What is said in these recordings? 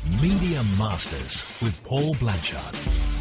Media Masters with Paul Blanchard.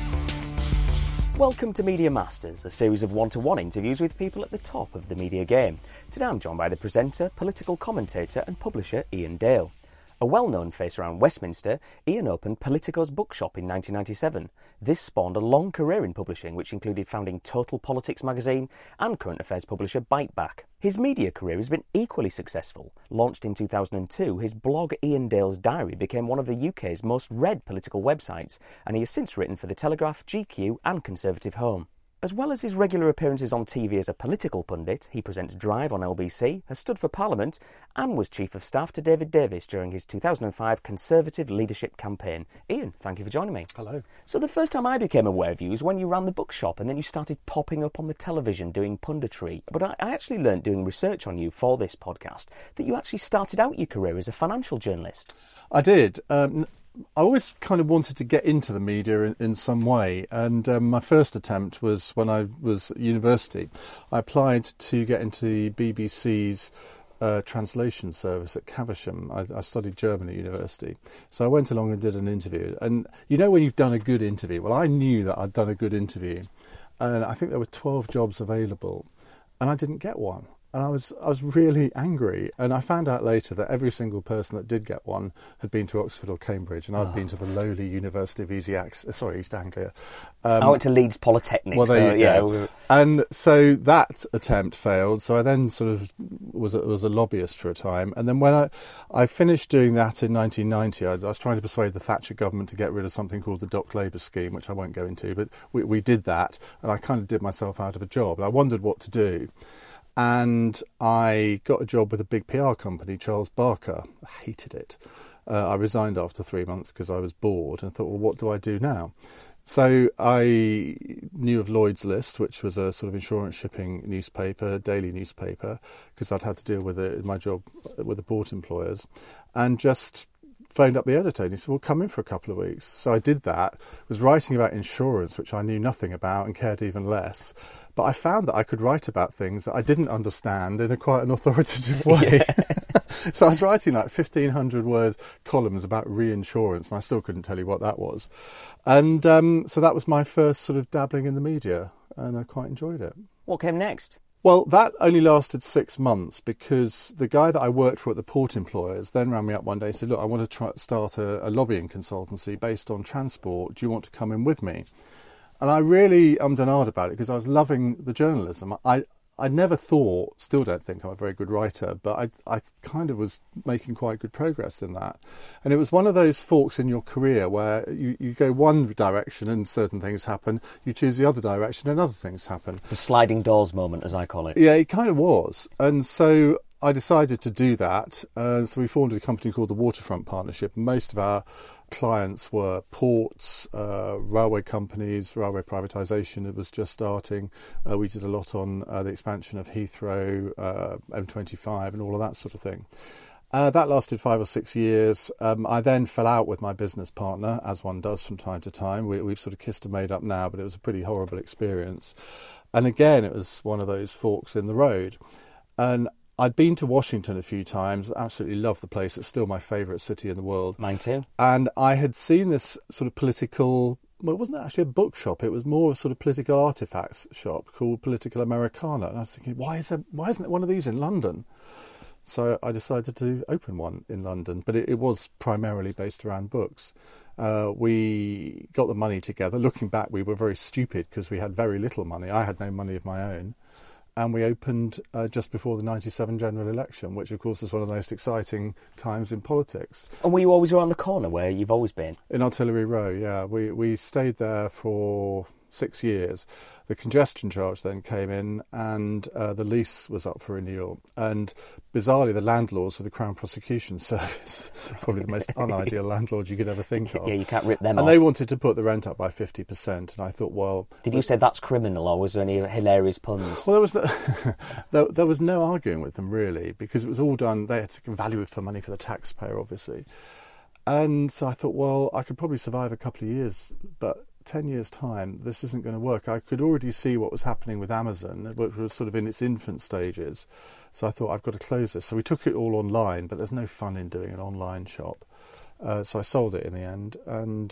Welcome to Media Masters, a series of one-to-one interviews with people at the top of the media game. Today I'm joined by the presenter, political commentator and publisher Ian Dale. A well-known face around Westminster, Ian opened Politico's bookshop in 1997. This spawned a long career in publishing, which included founding Total Politics magazine and current affairs publisher Bite Back. His media career has been equally successful. Launched in 2002, his blog Ian Dale's Diary became one of the UK's most read political websites, and he has since written for The Telegraph, GQ and Conservative Home. As well as his regular appearances on TV as a political pundit, he presents Drive on LBC, has stood for Parliament and was Chief of Staff to David Davis during his 2005 Conservative leadership campaign. Ian, thank you for joining me. Hello. So the first time I became aware of you was when you ran the bookshop and then you started popping up on the television doing punditry. But I actually learnt doing research on you for this podcast that you actually started out your career as a financial journalist. I did. I always kind of wanted to get into the media in some way, and my first attempt was when I was at university. I applied to get into the BBC's translation service at Caversham. I studied German at university, so I went along and did an interview. And you know when you've done a good interview? Well, I knew that I'd done a good interview, and I think there were 12 jobs available, and I didn't get one. And I was really angry, and I found out later that every single person that did get one had been to Oxford or Cambridge, and I'd been to the lowly University of East Anglia. I went to Leeds Polytechnic. Well, there you go. And so that attempt failed. So I then sort of was a lobbyist for a time, and then when I finished doing that in 1990, I was trying to persuade the Thatcher government to get rid of something called the Dock Labour Scheme, which I won't go into, but we did that, and I kind of did myself out of a job, and I wondered what to do. And I got a job with a big PR company, Charles Barker. I hated it. I resigned after 3 months because I was bored and thought, well, what do I do now? So I knew of Lloyd's List, which was a sort of insurance shipping newspaper, daily newspaper, because I'd had to deal with it in my job with the port employers, and just phoned up the editor and he said, well, come in for a couple of weeks. So I did that, was writing about insurance, which I knew nothing about and cared even less. But I found that I could write about things that I didn't understand in quite an authoritative way. Yeah. So I was writing like 1,500-word columns about reinsurance, and I still couldn't tell you what that was. And so that was my first sort of dabbling in the media, and I quite enjoyed it. What came next? Well, that only lasted 6 months because the guy that I worked for at the port employers then rang me up one day and said, look, I want to start a lobbying consultancy based on transport. Do you want to come in with me? And I really ummed and ahed about it because I was loving the journalism. I never thought, still don't think I'm a very good writer, but I kind of was making quite good progress in that. And it was one of those forks in your career where you go one direction and certain things happen, you choose the other direction and other things happen. The sliding doors moment, as I call it. Yeah, it kind of was. And so I decided to do that. So we formed a company called the Waterfront Partnership. Most of our clients were ports, railway companies, railway privatisation. It was just starting. We did a lot on the expansion of Heathrow, M25 and all of that sort of thing. That lasted 5 or 6 years. I then fell out with my business partner, as one does from time to time. We've sort of kissed and made up now, but it was a pretty horrible experience. And again, it was one of those forks in the road. And I'd been to Washington a few times, absolutely loved the place. It's still my favourite city in the world. Mine too. And I had seen this sort of political, well, it wasn't actually a bookshop, it was more a sort of political artefacts shop called Political Americana. And I was thinking, why isn't there one of these in London? So I decided to open one in London, but it was primarily based around books. We got the money together. Looking back, we were very stupid because we had very little money. I had no money of my own. And we opened just before the 97 general election, which, of course, is one of the most exciting times in politics. And were you always around the corner where you've always been? In Artillery Row, yeah. We stayed there for 6 years. The congestion charge then came in and the lease was up for renewal. And bizarrely, the landlords were the Crown Prosecution Service, probably the most unideal landlord you could ever think of. Yeah, you can't rip them off. And they wanted to put the rent up by 50%. And I thought, well... Did you say that's criminal, or was there any hilarious puns? Well, there was no arguing with them, really, because it was all done... They had to value it for money for the taxpayer, obviously. And so I thought, well, I could probably survive a couple of years, but 10 years' time, this isn't going to work. I could already see what was happening with Amazon, which was sort of in its infant stages. So I thought, I've got to close this. So we took it all online, but there's no fun in doing an online shop. So I sold it in the end, and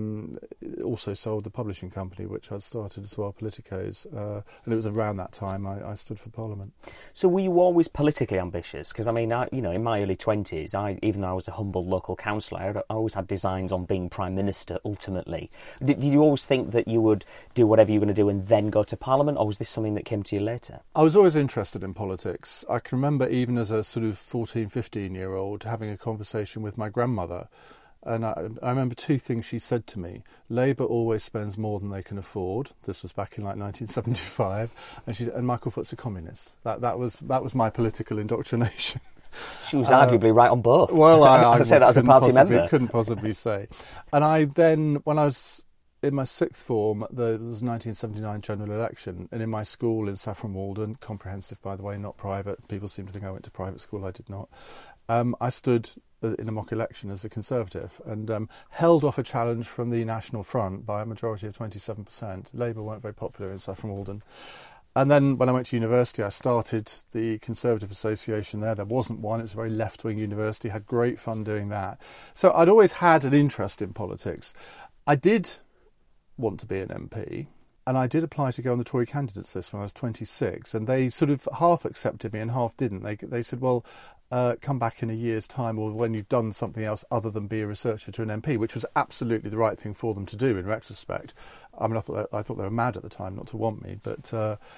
also sold the publishing company, which I'd started as well, Politicos. And it was around that time I stood for Parliament. So were you always politically ambitious? Because, I mean, in my early 20s, even though I was a humble local councillor, I always had designs on being Prime Minister, ultimately. Did you always think that you would do whatever you were going to do and then go to Parliament, or was this something that came to you later? I was always interested in politics. I can remember even as a sort of 14, 15-year-old having a conversation with my grandmother. And I remember two things she said to me. Labour always spends more than they can afford. This was back in like 1975. And Michael Foot's a communist. That was my political indoctrination. She was arguably right on both. Well, I say that as a party member. Couldn't possibly say. And I then, when I was in my sixth form, there was the 1979 general election, and in my school in Saffron Walden, comprehensive by the way, not private. People seem to think I went to private school. I did not. I stood in a mock election as a Conservative and held off a challenge from the National Front by a majority of 27%. Labour weren't very popular in Saffron Walden. And then when I went to university, I started the Conservative Association there. There wasn't one. It was a very left-wing university. Had great fun doing that. So I'd always had an interest in politics. I did want to be an MP. And I did apply to go on the Tory candidates list when I was 26, and they sort of half accepted me and half didn't. They said, well, come back in a year's time or when you've done something else other than be a researcher to an MP, which was absolutely the right thing for them to do in retrospect. I mean, I thought they were mad at the time not to want me, but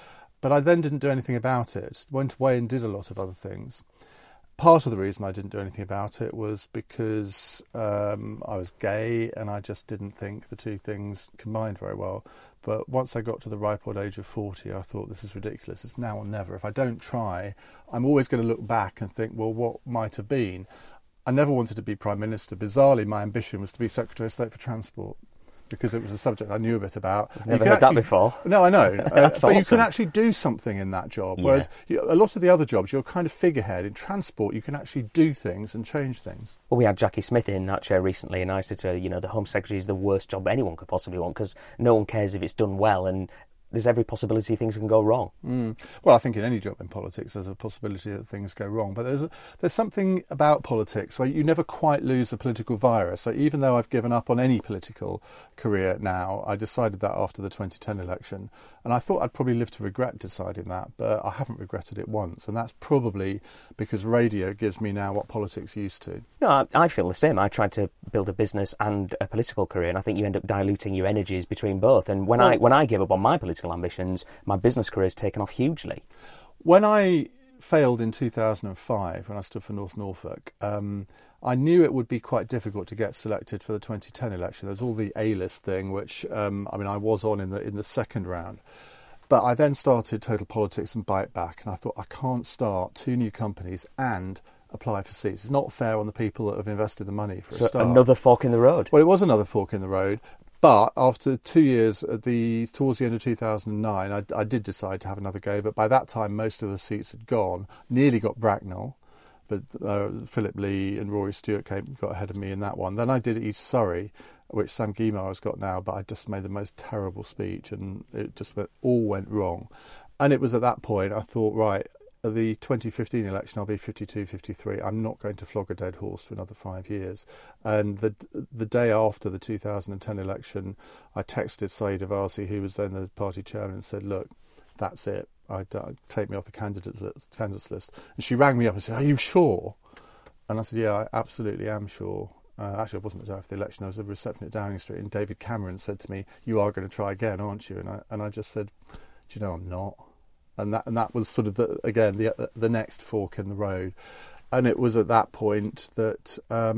I then didn't do anything about it. Went away and did a lot of other things. Part of the reason I didn't do anything about it was because I was gay and I just didn't think the two things combined very well. But once I got to the ripe old age of 40, I thought, this is ridiculous. It's now or never. If I don't try, I'm always going to look back and think, well, what might have been? I never wanted to be Prime Minister. Bizarrely, my ambition was to be Secretary of State for Transport, because it was a subject I knew a bit about. I've never heard that before. No, I know. But awesome. You can actually do something in that job. Whereas a lot of the other jobs, you're kind of figurehead. In transport, you can actually do things and change things. Well, we had Jackie Smith in that chair recently, and I said to her, the Home Secretary is the worst job anyone could possibly want, because no one cares if it's done well, and there's every possibility things can go wrong. Well, I think in any job in politics there's a possibility that things go wrong. But there's something about politics where you never quite lose the political virus. So even though I've given up on any political career now, I decided that after the 2010 election. And I thought I'd probably live to regret deciding that, but I haven't regretted it once. And that's probably because radio gives me now what politics used to. No, I feel the same. I tried to build a business and a political career, and I think you end up diluting your energies between both. And when I gave up on my political ambitions, my business career has taken off hugely. When I failed in 2005, when I stood for North Norfolk, I knew it would be quite difficult to get selected for the 2010 election. There's all the A-list thing, which I was on in the second round. But I then started Total Politics and Bite Back, and I thought, I can't start two new companies and apply for seats. It's not fair on the people that have invested the money for a start. Another fork in the road. Well, it was another fork in the road. But after 2 years, towards the end of 2009, I did decide to have another go. But by that time, most of the seats had gone. Nearly got Bracknell, but Philip Lee and Rory Stewart got ahead of me in that one. Then I did East Surrey, which Sam Guimard has got now, but I just made the most terrible speech, and it just all went wrong. And it was at that point I thought, right, at the 2015 election, I'll be 52, 53. I'm not going to flog a dead horse for another 5 years. And the day after the 2010 election, I texted Saeed Avasi, who was then the party chairman, and said, look, that's it. Take me off the candidates list. And she rang me up and said, are you sure? And I said, yeah, I absolutely am sure. Actually, I wasn't the day after the election. There was a reception at Downing Street, and David Cameron said to me, you are going to try again, aren't you? And I just said, do you know, I'm not. And that was sort of, the next fork in the road. And it was at that point that,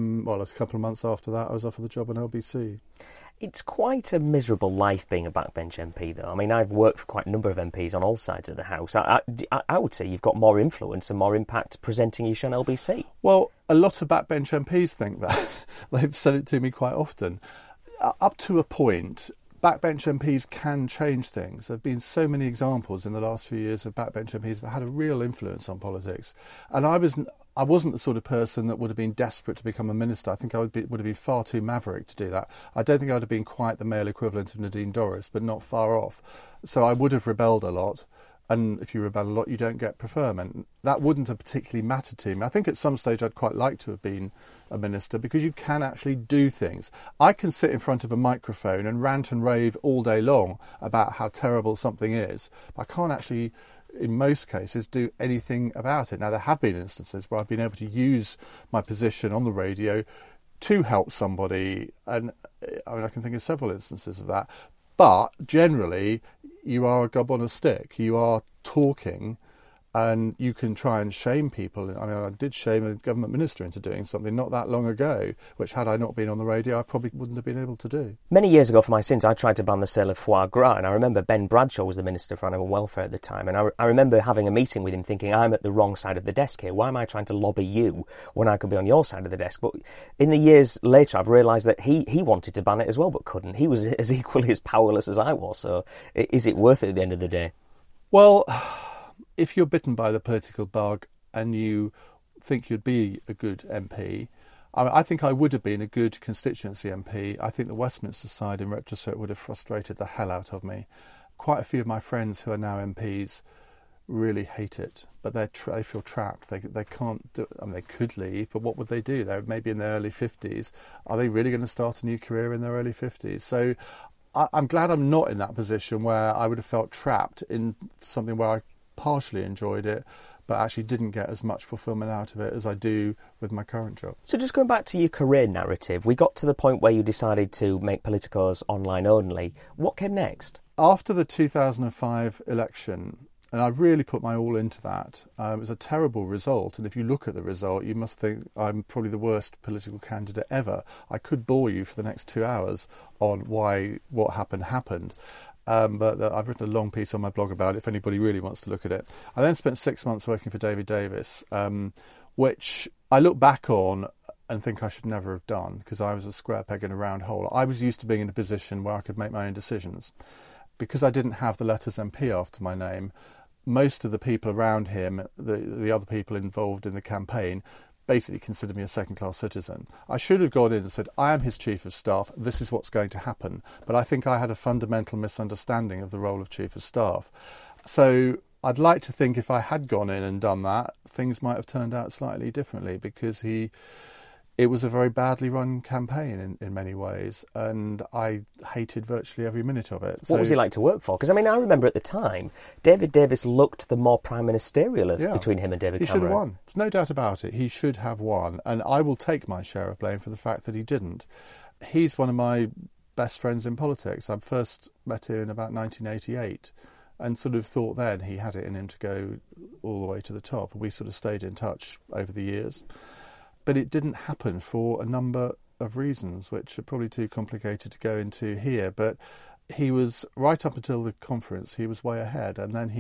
a couple of months after that, I was offered the job on LBC. It's quite a miserable life being a backbench MP, though. I mean, I've worked for quite a number of MPs on all sides of the House. I would say you've got more influence and more impact presenting your show on LBC. Well, a lot of backbench MPs think that. They've said it to me quite often. Up to a point, backbench MPs can change things. There have been so many examples in the last few years of backbench MPs that had a real influence on politics. And I wasn't the sort of person that would have been desperate to become a minister. I think I would have been far too maverick to do that. I don't think I would have been quite the male equivalent of Nadine Dorries, but not far off. So I would have rebelled a lot. And if you rebel a lot, you don't get preferment. That wouldn't have particularly mattered to me. I think at some stage I'd quite like to have been a minister because you can actually do things. I can sit in front of a microphone and rant and rave all day long about how terrible something is. But I can't actually, in most cases, do anything about it. Now, there have been instances where I've been able to use my position on the radio to help somebody. And I mean, I can think of several instances of that. But generally, you are a gob on a stick. You are talking, and you can try and shame people. I mean, I did shame a government minister into doing something not that long ago, which had I not been on the radio, I probably wouldn't have been able to do. Many years ago, for my sins, I tried to ban the sale of foie gras, and I remember Ben Bradshaw was the Minister for Animal Welfare at the time, and I remember having a meeting with him thinking, I'm at the wrong side of the desk here. Why am I trying to lobby you when I could be on your side of the desk? But in the years later, I've realised that he wanted to ban it as well, but couldn't. He was as equally as powerless as I was, so is it worth it at the end of the day? Well, if you're bitten by the political bug and you think you'd be a good MP, I think I would have been a good constituency MP. I think the Westminster side, in retrospect, would have frustrated the hell out of me. Quite a few of my friends who are now MPs really hate it, but they feel trapped. They can't do. I mean, they could leave, but what would they do? They're maybe in their early 50s. Are they really going to start a new career in their early 50s? So I'm glad I'm not in that position where I would have felt trapped in something where I partially enjoyed it, but actually didn't get as much fulfilment out of it as I do with my current job. So just going back to your career narrative, we got to the point where you decided to make Politicos online only. What came next? After the 2005 election, and I really put my all into that, it was a terrible result. And if you look at the result, you must think I'm probably the worst political candidate ever. I could bore you for the next 2 hours on why what happened. But I've written a long piece on my blog about it if anybody really wants to look at it. I then spent 6 months working for David Davis, which I look back on and think I should never have done because I was a square peg in a round hole. I was used to being in a position where I could make my own decisions. Because I didn't have the letters MP after my name, most of the people around him, the other people involved in the campaign, basically considered me a second-class citizen. I should have gone in and said, I am his chief of staff, this is what's going to happen. But I think I had a fundamental misunderstanding of the role of chief of staff. So I'd like to think if I had gone in and done that, things might have turned out slightly differently because it was a very badly run campaign in many ways, and I hated virtually every minute of it. What was he like to work for? Because, I mean, I remember at the time, David Davis looked the more prime ministerial between him and David Cameron. He should have won. There's no doubt about it. He should have won, and I will take my share of blame for the fact that he didn't. He's one of my best friends in politics. I first met him in about 1988 and sort of thought then he had it in him to go all the way to the top, and we sort of stayed in touch over the years. But it didn't happen for a number of reasons, which are probably too complicated to go into here. But he was, right up until the conference, he was way ahead. And then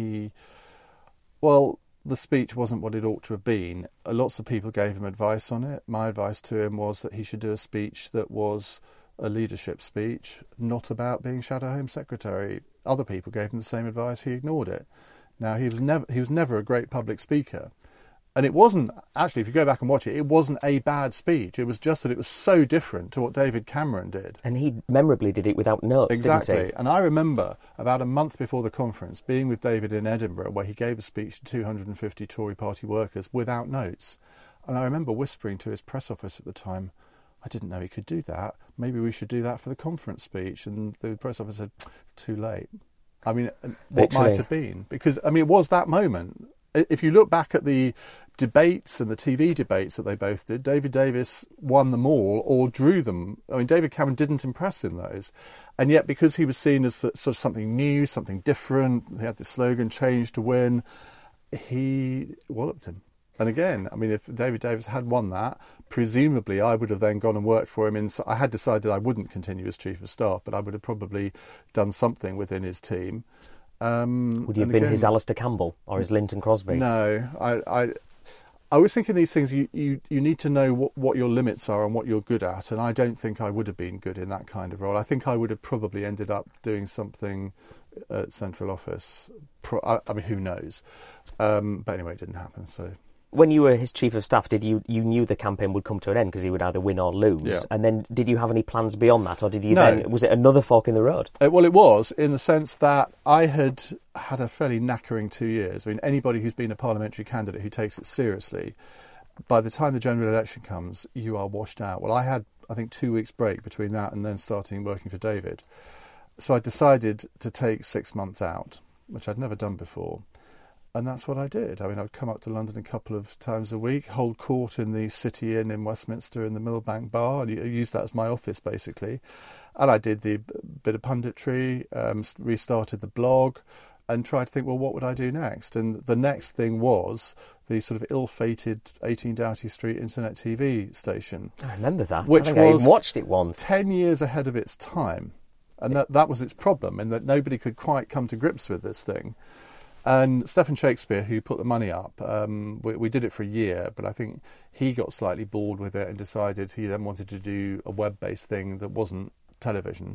the speech wasn't what it ought to have been. Lots of people gave him advice on it. My advice to him was that he should do a speech that was a leadership speech, not about being Shadow Home Secretary. Other people gave him the same advice. He ignored it. Now, he was never a great public speaker. And it wasn't, actually, if you go back and watch it, it wasn't a bad speech. It was just that it was so different to what David Cameron did. And he memorably did it without notes, exactly. Didn't he? And I remember about a month before the conference being with David in Edinburgh where he gave a speech to 250 Tory party workers without notes. And I remember whispering to his press office at the time, I didn't know he could do that. Maybe we should do that for the conference speech. And the press officer said, it's too late. I mean, what might have been? Because, I mean, it was that moment. If you look back at the debates and the TV debates that they both did, David Davis won them all or drew them. I mean, David Cameron didn't impress in those. And yet, because he was seen as sort of something new, something different, he had the slogan, change to win, he walloped him. And again, I mean, if David Davis had won that, presumably I would have then gone and worked for him. I had decided I wouldn't continue as Chief of Staff, but I would have probably done something within his team. Would you have been his Alistair Campbell or his Linton Crosby? No, I always think in these things you need to know what your limits are and what you're good at, and I don't think I would have been good in that kind of role. I think I would have probably ended up doing something at Central Office. I mean, who knows? But anyway, it didn't happen, so... when you were his chief of staff, you knew the campaign would come to an end because he would either win or lose? Yeah. And then did you have any plans beyond that, or did you No. then, was it another fork in the road? Well, it was, in the sense that I had had a fairly knackering 2 years. I mean, anybody who's been a parliamentary candidate who takes it seriously, by the time the general election comes, you are washed out. Well, I had, I think, 2 weeks break between that and then starting working for David. So I decided to take 6 months out, which I'd never done before. And that's what I did. I mean, I'd come up to London a couple of times a week, hold court in the City Inn in Westminster in the Millbank Bar, and use that as my office, basically. And I did the bit of punditry, restarted the blog, and tried to think, well, what would I do next? And the next thing was the sort of ill-fated 18 Doughty Street internet TV station. I remember that. Which I even was watched it once. 10 years ahead of its time. And that was its problem, in that nobody could quite come to grips with this thing. And Stephen Shakespeare, who put the money up, we did it for a year, but I think he got slightly bored with it and decided he then wanted to do a web-based thing that wasn't television.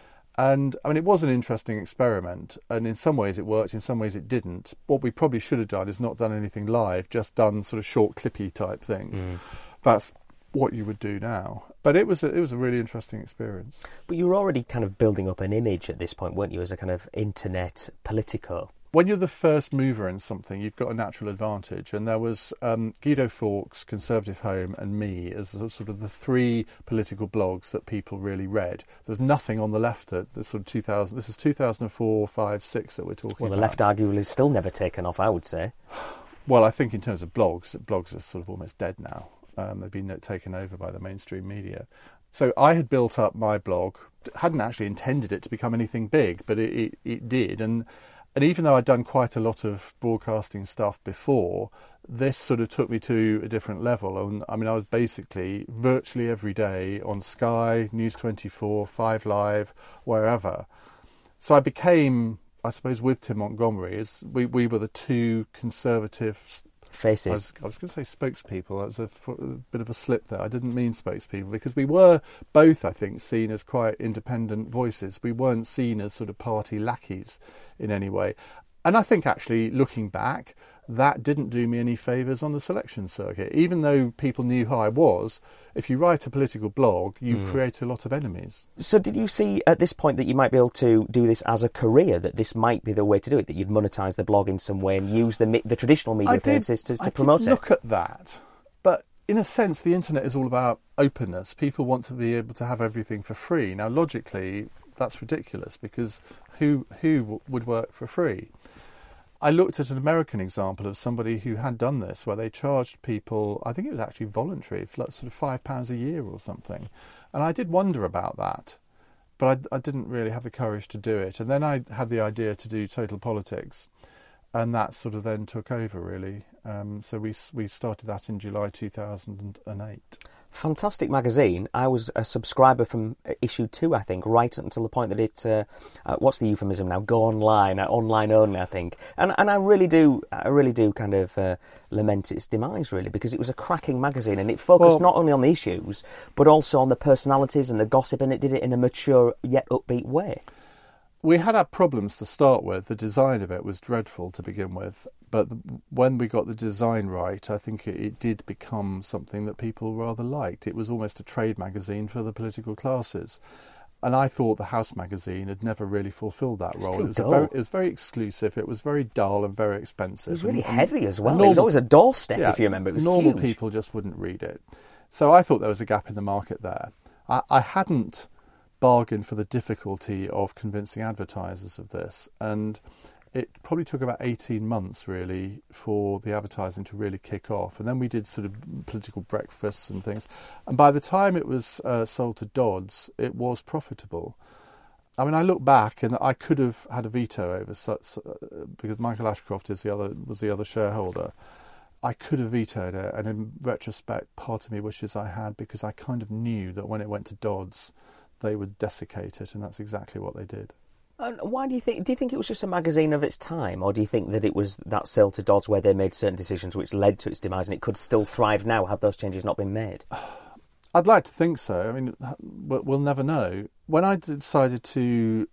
And, I mean, it was an interesting experiment, and in some ways it worked, in some ways it didn't. What we probably should have done is not done anything live, just done sort of short, clippy type things. That's what you would do now. But it was a really interesting experience. But you were already kind of building up an image at this point, weren't you, as a kind of internet politico? When you're the first mover in something, you've got a natural advantage. And there was Guido Fawkes, Conservative Home, and me as sort of the three political blogs that people really read. There's nothing on the left at the sort of 2000. This is 2004, 5, 6 that we're talking about. Well, the left arguably is still never taken off, I would say. Well, I think in terms of blogs are sort of almost dead now. They've been taken over by the mainstream media. So I had built up my blog, hadn't actually intended it to become anything big, but it did. And even though I'd done quite a lot of broadcasting stuff before, this sort of took me to a different level. And I mean, I was basically virtually every day on Sky, News 24, 5 Live, wherever. So I became, I suppose, with Tim Montgomery, we were the two conservative faces. I was going to say spokespeople. That was a bit of a slip there. I didn't mean spokespeople, because we were both, I think, seen as quite independent voices. We weren't seen as sort of party lackeys in any way. And I think, actually, looking back, that didn't do me any favours on the selection circuit. Even though people knew who I was, if you write a political blog, you create a lot of enemies. So did you see at this point that you might be able to do this as a career, that this might be the way to do it, that you'd monetise the blog in some way and use the traditional media appearances to promote it? I did look at that. But in a sense, the internet is all about openness. People want to be able to have everything for free. Now, logically, that's ridiculous, because who would work for free? I looked at an American example of somebody who had done this, where they charged people, I think it was actually voluntary, for sort of £5 a year or something. And I did wonder about that, but I didn't really have the courage to do it. And then I had the idea to do Total Politics, and that sort of then took over, really. So we started that in July 2008. Fantastic magazine. I was a subscriber from issue 2, I think, right up until the point that it, what's the euphemism now? Go online, online only, I think. And I really do kind of lament its demise, really, because it was a cracking magazine, and it focused not only on the issues, but also on the personalities and the gossip, and it did it in a mature yet upbeat way. We had our problems to start with. The design of it was dreadful to begin with. But when we got the design right, I think it did become something that people rather liked. It was almost a trade magazine for the political classes. And I thought the House magazine had never really fulfilled that role. It was very exclusive. It was very dull and very expensive. It was really heavy as well. It was always a doorstep, if you remember. It was normal huge. People just wouldn't read it. So I thought there was a gap in the market there. I hadn't bargained for the difficulty of convincing advertisers of this, and it probably took about 18 months really for the advertising to really kick off. And then we did sort of political breakfasts and things, and by the time it was sold to Dodds, it was profitable. I mean, I look back and I could have had a veto over because Michael Ashcroft was the other shareholder. I could have vetoed it, and in retrospect, part of me wishes I had, because I kind of knew that when it went to Dodds, they would desiccate it, and that's exactly what they did. And why do you think it was just a magazine of its time, or do you think that it was that sale to Dodds where they made certain decisions which led to its demise, and it could still thrive now had those changes not been made? I'd like to think so. I mean, we'll never know. when I decided to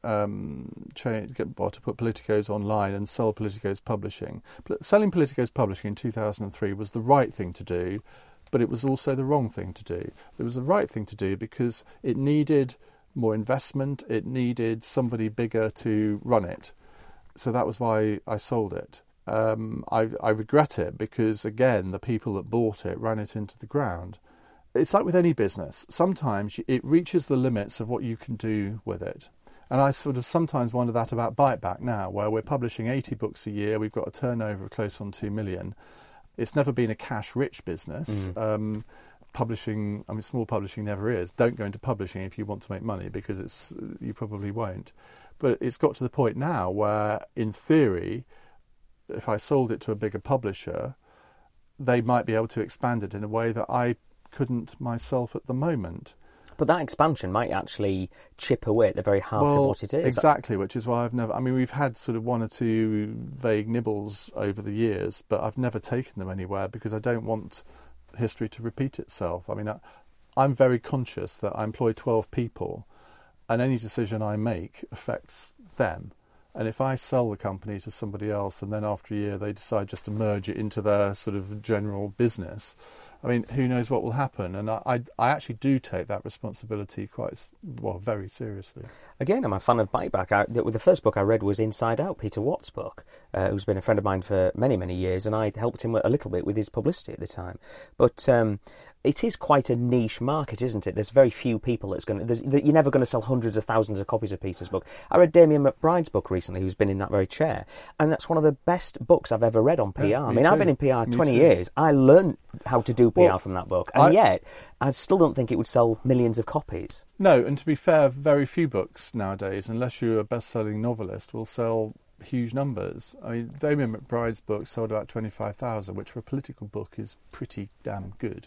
to put Politico's online and sell Politico's publishing, selling Politico's publishing in 2003 was the right thing to do, but it was also the wrong thing to do. It was the right thing to do because it needed more investment, it needed somebody bigger to run it. So that was why I sold it. I regret it because, again, the people that bought it ran it into the ground. It's like with any business. Sometimes it reaches the limits of what you can do with it. And I sort of sometimes wonder that about Biteback now, where we're publishing 80 books a year. We've got a turnover of close on 2 million. It's never been a cash-rich business. Publishing, I mean, small publishing never is. Don't go into publishing if you want to make money, because you probably won't. But it's got to the point now where, in theory, if I sold it to a bigger publisher, they might be able to expand it in a way that I couldn't myself at the moment. But that expansion might actually chip away at the very heart of what it is. Exactly, which is why we've had sort of one or two vague nibbles over the years, but I've never taken them anywhere because I don't want history to repeat itself. I mean, I'm very conscious that I employ 12 people and any decision I make affects them. And if I sell the company to somebody else and then after a year they decide just to merge it into their sort of general business, I mean, who knows what will happen? And I actually do take that responsibility very seriously. Again, I'm a fan of Biteback. The first book I read was Inside Out, Peter Watt's book, who's been a friend of mine for many, many years, and I helped him a little bit with his publicity at the time. But it is quite a niche market, isn't it? There's very few people you're never going to sell hundreds of thousands of copies of Peter's book. I read Damien McBride's book recently, who's been in that very chair, and that's one of the best books I've ever read on PR. Yeah, I mean, I've been in PR 20 years. I learned how to do PR from that book, and yet I still don't think it would sell millions of copies. No, and to be fair, very few books nowadays, unless you're a best-selling novelist, will sell huge numbers. I mean, Damien McBride's book sold about 25,000, which for a political book is pretty damn good.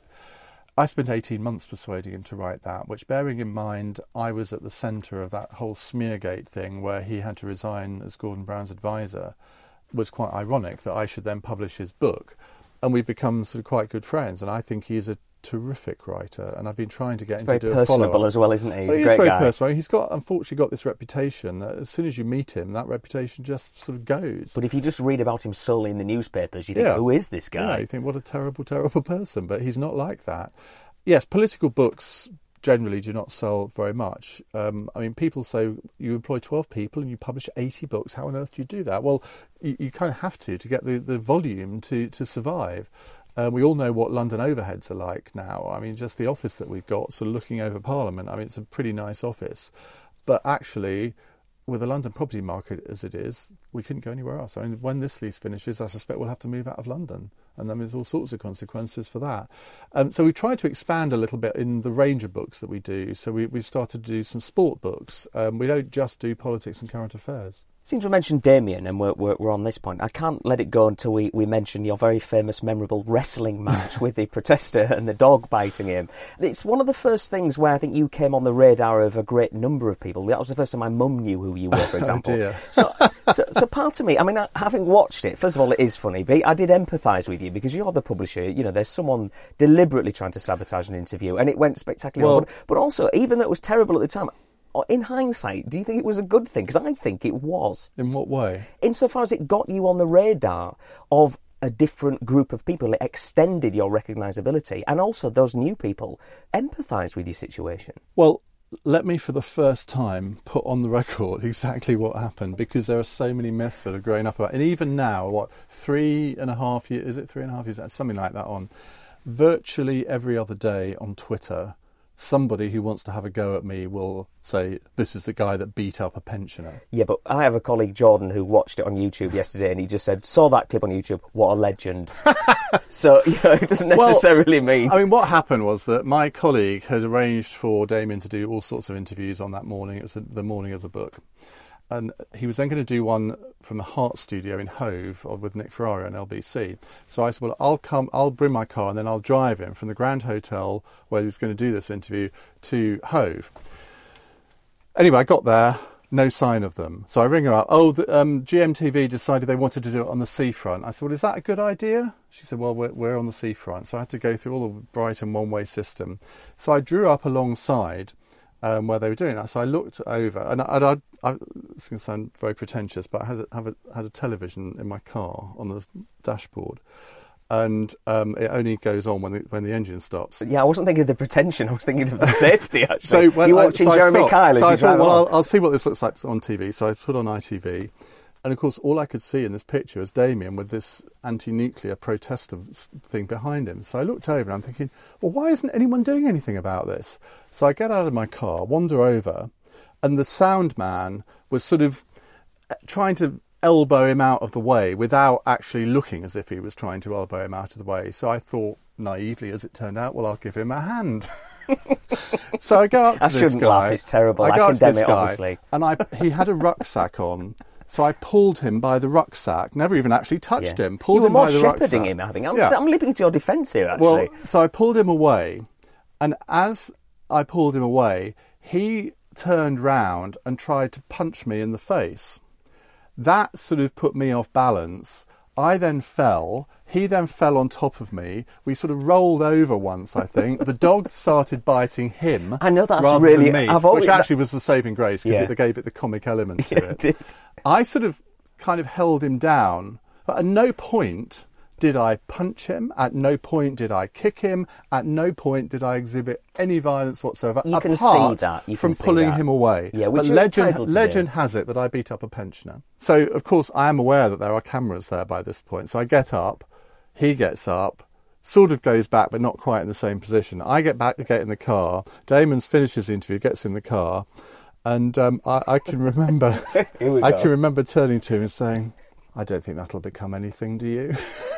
I spent 18 months persuading him to write that, which, bearing in mind, I was at the centre of that whole Smeargate thing where he had to resign as Gordon Brown's advisor, was quite ironic that I should then publish his book. And we've become sort of quite good friends, and I think he's a terrific writer, and I've been trying to get him to do a follow-up. Very personable as well, isn't he? He's a great guy. Personal. He's unfortunately got this reputation that as soon as you meet him, that reputation just sort of goes. But if you just read about him solely in the newspapers, you think, who is this guy? Yeah, you think, what a terrible, terrible person. But he's not like that. Yes, political books generally do not sell very much. I mean, people say you employ 12 people and you publish 80 books. How on earth do you do that? Well, you kind of have to get the volume to survive. We all know what London overheads are like now. I mean, just the office that we've got, sort of looking over Parliament, I mean, it's a pretty nice office. But actually, with the London property market as it is, we couldn't go anywhere else. I mean, when this lease finishes, I suspect we'll have to move out of London. And then there's all sorts of consequences for that. So we've tried to expand a little bit in the range of books that we do. So we've started to do some sport books. We don't just do politics and current affairs. Since we mentioned Damien, and we're on this point, I can't let it go until we mention your very famous, memorable wrestling match with the protester and the dog biting him. It's one of the first things where I think you came on the radar of a great number of people. That was the first time my mum knew who you were, for example. Oh dear. So part of me, I mean, having watched it, first of all, it is funny, but I did empathise with you because you're the publisher. You know, there's someone deliberately trying to sabotage an interview, and it went spectacularly well. But also, even though it was terrible at the time, in hindsight, do you think it was a good thing? Because I think it was. In what way? Insofar as it got you on the radar of a different group of people, it extended your recognisability, and also those new people empathised with your situation. Well, let me for the first time put on the record exactly what happened, because there are so many myths that are growing up about it. And even now, 3.5 years, is it 3.5 years, something like that on, virtually every other day on Twitter, somebody who wants to have a go at me will say, this is the guy that beat up a pensioner. Yeah, but I have a colleague, Jordan, who watched it on YouTube yesterday, and he just said, saw that clip on YouTube, what a legend. So, it doesn't necessarily mean... I mean, what happened was that my colleague had arranged for Damien to do all sorts of interviews on that morning. It was the morning of the book. And he was then going to do one from the Heart Studio in Hove with Nick Ferrari on LBC. So I said, well, I'll bring my car and then I'll drive him from the Grand Hotel where he was going to do this interview to Hove. Anyway, I got there, no sign of them. So I ring her up. GMTV decided they wanted to do it on the seafront. I said, well, is that a good idea? She said, well, we're on the seafront. So I had to go through all the Brighton one-way system. So I drew up alongside where they were doing that. So I looked over, and it's going to sound very pretentious, but I had a television in my car on the dashboard, and it only goes on when the engine stops. Yeah, I wasn't thinking of the pretension. I was thinking of the safety. Actually, so when you're watching Jeremy Kyle. So I thought, well, I'll see what this looks like on TV. So I put on ITV. And of course, all I could see in this picture was Damien with this anti-nuclear protester thing behind him. So I looked over and I'm thinking, well, why isn't anyone doing anything about this? So I get out of my car, wander over, and the sound man was sort of trying to elbow him out of the way without actually looking as if he was trying to elbow him out of the way. So I thought, naively as it turned out, well, I'll give him a hand. So I go up to this guy. I shouldn't laugh, it's terrible. I condemn it, obviously. And he had a rucksack on. So I pulled him by the rucksack, never even actually touched him, pulled him by the rucksack. You were more shepherding him, I think. I'm leaping to your defence here, actually. Well, so I pulled him away, and as I pulled him away, he turned round and tried to punch me in the face. That sort of put me off balance. I then fell. He then fell on top of me. We sort of rolled over once, I think. The dog started biting him. I know that's rather really... than me, which actually was the saving grace because it gave it the comic element to it. It did. I sort of kind of held him down. But at no point did I punch him. At no point did I kick him. At no point did I exhibit any violence whatsoever. You can see that. You from pulling him away. Yeah, which but legend has it that I beat up a pensioner. So, of course, I am aware that there are cameras there by this point. So I get up, he gets up, sort of goes back, but not quite in the same position. I get back to get in the car. Damon's finishes the interview, gets in the car, and I can remember, turning to him and saying, "I don't think that'll become anything, do you?"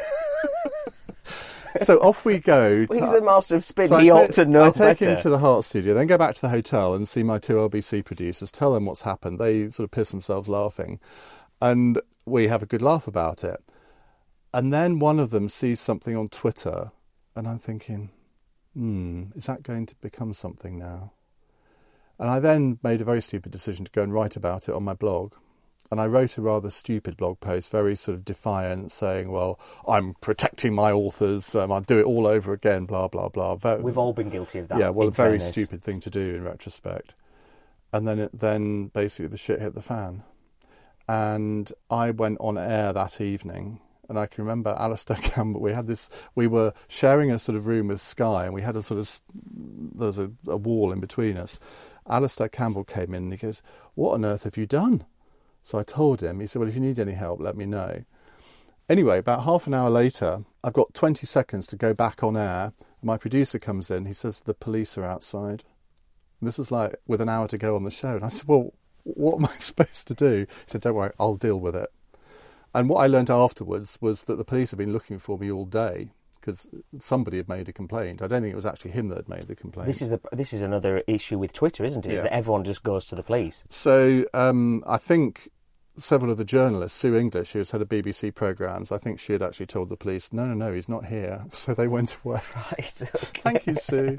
So off we go. Well, he's the master of spin. So he ought to know better. I take him to the Heart Studio, then go back to the hotel and see my two LBC producers, tell them what's happened. They sort of piss themselves laughing, and we have a good laugh about it. And then one of them sees something on Twitter, and I'm thinking, is that going to become something now? And I then made a very stupid decision to go and write about it on my blog. And I wrote a rather stupid blog post, very sort of defiant, saying, well, I'm protecting my authors, I'll do it all over again, blah, blah, blah. We've all been guilty of that. Yeah, well, a very stupid thing to do in retrospect. And then basically the shit hit the fan. And I went on air that evening, and I can remember Alistair Campbell, we were sharing a sort of room with Sky, and we had there was a wall in between us. Alistair Campbell came in and he goes, "What on earth have you done?" So I told him. He said, "Well, if you need any help, let me know." Anyway, about half an hour later, I've got 20 seconds to go back on air. My producer comes in. He says, "The police are outside." And this is like with an hour to go on the show. And I said, "Well, what am I supposed to do?" He said, "Don't worry, I'll deal with it." And what I learned afterwards was that the police had been looking for me all day because somebody had made a complaint. I don't think it was actually him that had made the complaint. This is another issue with Twitter, isn't it? Yeah. Is that everyone just goes to the police. So I think several of the journalists, Sue English, who's head of BBC programmes, I think she had actually told the police, no, he's not here. So they went away. Right, okay. Thank you, Sue.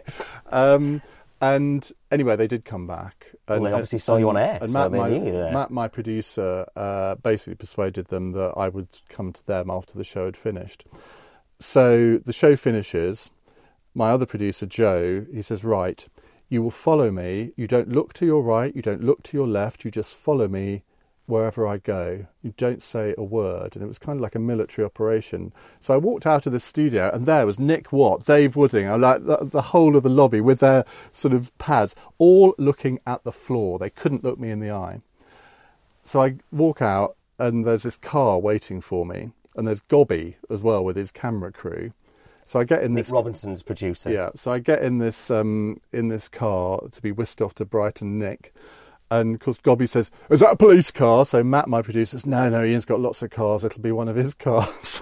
And anyway, they did come back. Well, they obviously saw you on air. And Matt, my producer, basically persuaded them that I would come to them after the show had finished. So the show finishes. My other producer, Joe, he says, "Right, you will follow me. You don't look to your right. You don't look to your left. You just follow me wherever I go. You don't say a word." And it was kind of like a military operation. So I walked out of the studio, and there was Nick Watt, Dave Wooding, like the whole of the lobby with their sort of pads, all looking at the floor. They couldn't look me in the eye. So I walk out, and there's this car waiting for me, and there's Gobby as well with his camera crew. So I get in Nick Robinson's producer. Yeah. So I get in this car to be whisked off to Brighton Nick. And, of course, Gobby says, "Is that a police car?" So Matt, my producer, says, no, Ian's got lots of cars. It'll be one of his cars.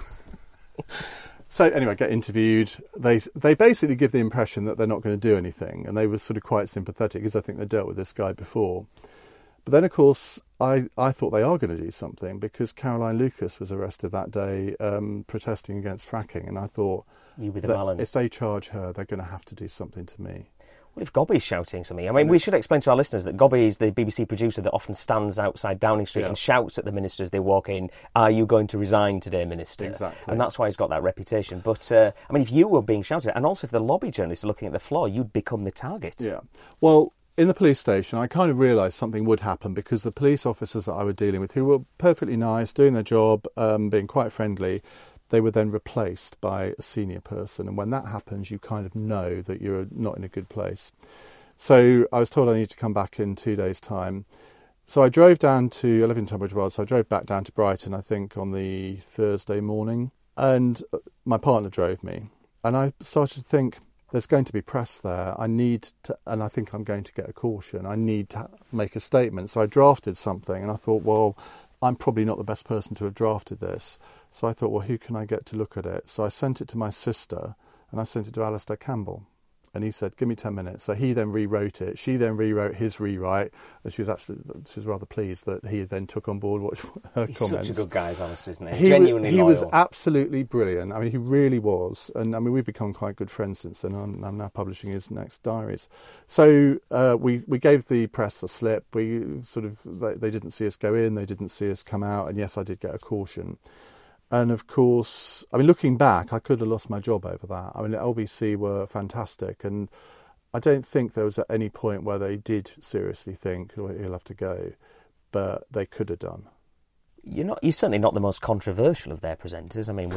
So, anyway, I get interviewed. They basically give the impression that they're not going to do anything. And they were sort of quite sympathetic because I think they dealt with this guy before. But then, of course, I thought they are going to do something because Caroline Lucas was arrested that day protesting against fracking. And I thought, if they charge her, they're going to have to do something to me. Well, if Gobby's shouting something, I mean, we should explain to our listeners that Gobby is the BBC producer that often stands outside Downing Street and shouts at the minister as they walk in, "Are you going to resign today, Minister?" Exactly. And that's why he's got that reputation. But, I mean, if you were being shouted at, and also if the lobby journalists are looking at the floor, you'd become the target. Yeah. Well, in the police station, I kind of realised something would happen because the police officers that I were dealing with, who were perfectly nice, doing their job, being quite friendly, they were then replaced by a senior person. And when that happens, you kind of know that you're not in a good place. So I was told I need to come back in 2 days' time. So I drove down to, I live in Tunbridge Wells, so I drove back down to Brighton, I think, on the Thursday morning. And my partner drove me. And I started to think, there's going to be press there. I need to, and I think I'm going to get a caution. I need to make a statement. So I drafted something and I thought, well, I'm probably not the best person to have drafted this. So I thought, well, who can I get to look at it? So I sent it to my sister and I sent it to Alistair Campbell. And he said, give me 10 minutes. So he then rewrote it. She then rewrote his rewrite. And she was rather pleased that he then took on board what her He's comments. Such a good guy, Alice, isn't he? Genuinely he loyal. was absolutely brilliant. I mean, he really was. And I mean, we've become quite good friends since then. I'm now publishing his next diaries. So we gave the press the slip. We sort of, they didn't see us go in. They didn't see us come out. And yes, I did get a caution. And of course, I mean, looking back, I could have lost my job over that. I mean, the LBC were fantastic, and I don't think there was at any point where they did seriously think, oh, he'll have to go, but they could have done. You're certainly not the most controversial of their presenters. I mean,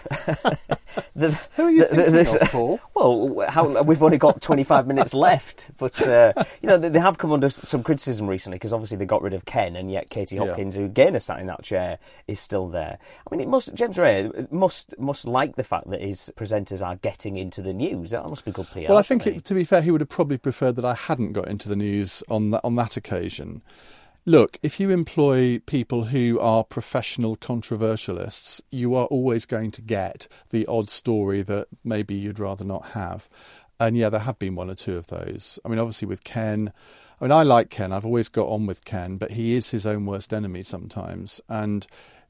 who are you thinking of, Paul? Well, we've only got 25 minutes left, but they have come under some criticism recently because obviously they got rid of Ken, and yet Katie Hopkins, who again is sat in that chair, is still there. I mean, James Ray must like the fact that his presenters are getting into the news. That must be good PR. Well, I think to be fair, he would have probably preferred that I hadn't got into the news on that occasion. Look, if you employ people who are professional controversialists, you are always going to get the odd story that maybe you'd rather not have. And yeah, there have been one or two of those. I mean, obviously with Ken, I mean, I like Ken. I've always got on with Ken, but he is his own worst enemy sometimes. And